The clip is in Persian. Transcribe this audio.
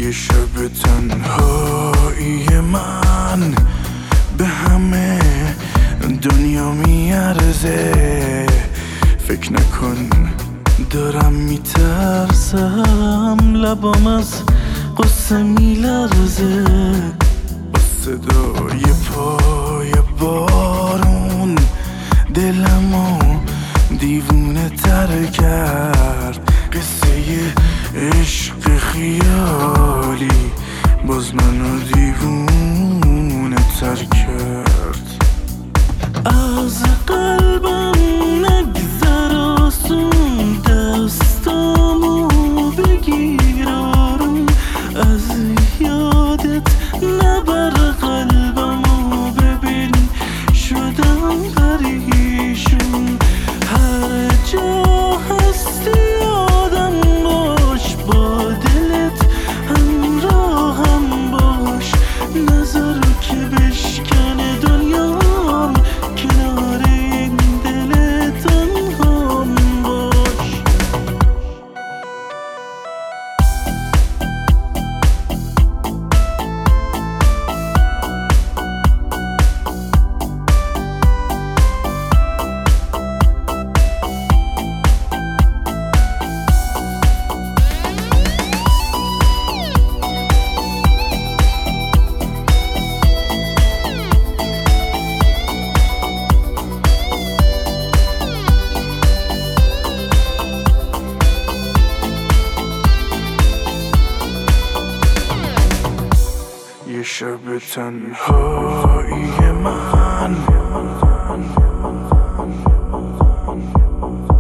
یه شب تنهایی من به همه دنیا میارزه. فکر نکن دارم میترسم، لبام از قصه میلرزه. با صدای پای بارون دلمو دیوونه تر کرد. قصه عشق خیالی باز منو دیوونه تر کرد. از قلبم نگذر آسون، دستامو بگیر آروم، از یادت نبر قلبمو، ببین شدم پریشون. هر جا هستی آدم باش، با دلت همراهم باش، نظر که بشکنه دنیام، کنار این دل تنهام باش. یه شب تنهایی من